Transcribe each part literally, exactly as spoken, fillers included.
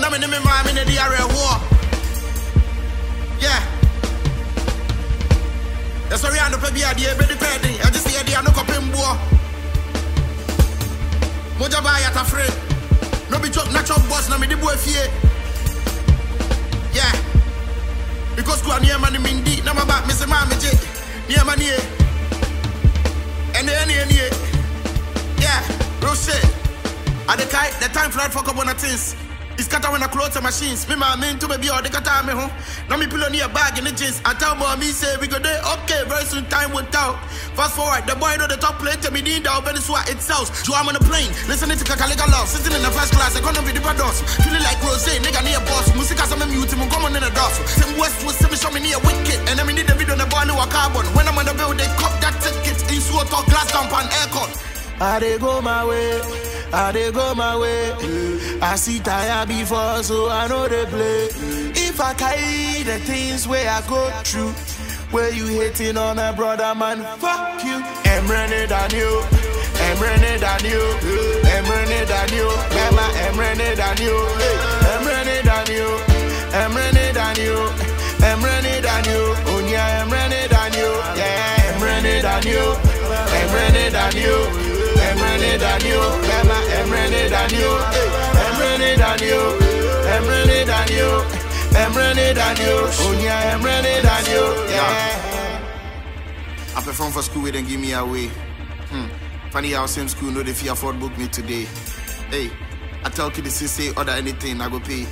me in my mom in the area war. Yeah. That's why I'm not going to be a dear baby wedding. I just see a dear no coping war. Moja buy at a friend. No be joke, natural boss, no me the boy fear. Yeah. Because go near money mindi, no my back, Mister Mammy J. Near money. And the any any. Yeah, real shit. At the kite, the time flight for couple of things. It's cut when I close the machines. Me my man to me be all the kata me home. Now me pull on your bag in the jeans. I tell me say we go there. Okay, very soon time went out. Fast forward, the boy know the top plate to me need out, but it's what it sells. So I'm on the plane, listening to Kakaliga Love, sitting in the first class, economy the doors. Feeling like Rose, nigga near boss. Music as I'm a mute, I'm coming in the doors. Same West was semi show me near wicked. And then we need the video on the bar, no carbon. When I'm on the bill, they cop that ticket. In sword talk, glass dump and aircon. I they go my way, I they go my way. I see tire before, so I know they play. If I carry the things where I go through, where you hating on a brother, man, fuck you. I'm running than you, I'm running than you, I'm running than you, Mama, I'm running than you, I'm running than you, I'm running than you, I'm running than you, oh yeah, I'm running than you, yeah, I'm running than you, I'm running than you. I'm running than you, Mama, I'm running than you, I'm running than you, I'm running than you, I'm running than you, oh yeah, I'm running than you, yeah. I perform for school, then give me away. Hmm. Funny how same school know if you afford book me today. Hey, I tell kids say order anything, I go pay.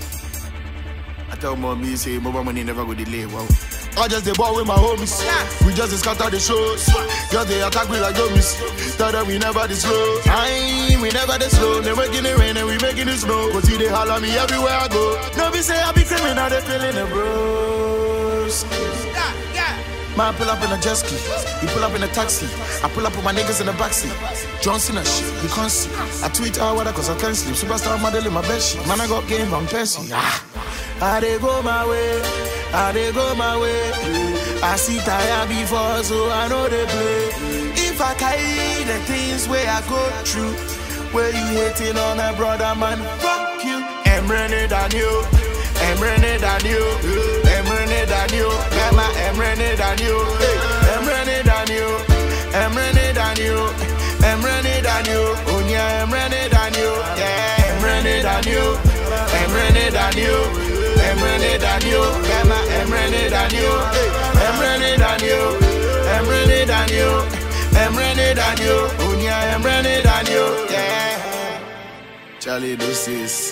I tell mommy say mobile money never go delay. Wow. I just the ball with my homies. Yeah. We just scatter the shows. Girls they attack me like dummies. Tell them we never this slow. I we never this slow. They making it rain and we making it snow. Cause see they holler me everywhere I go. No be say I be criminal, they feeling the bros. Yeah, yeah. Man pull up in a jet ski. You pull up in a taxi. I pull up with my niggas in the backseat. John Cena shit, you can't see. I tweet out weather cause I can't sleep. Superstar model in my bed sheet. Man I got game from Percy. Ah. I they go my way, I they go my way. I see tire before, so I know they play. If I carry the things where I go through, where you hating on a brother, man, fuck you. I'm running than you, I'm running than you, I'm running than you, Mama, I'm running than you, I'm running than you, I'm running than you, I'm running than you, oh yeah, I'm running than you, yeah, I'm running than you, I'm running than you. I'm running than you, Mama, I'm running than you, I'm running than you, I'm running than you, I'm running than you, oh yeah, I'm running than you, yeah. Charlie, this is,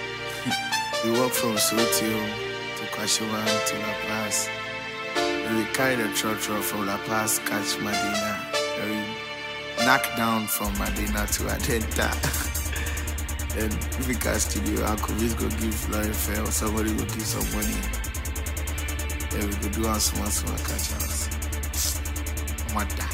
we walk from Sotio to Kashiwan to La Paz. We carry the trotro from La Paz, catch Medina. We knock down from Medina to Adenta. And if we catch studio, Uncle Viz go give Lauren Fair or somebody will give some money. Then we go do our small small catch house. Mata.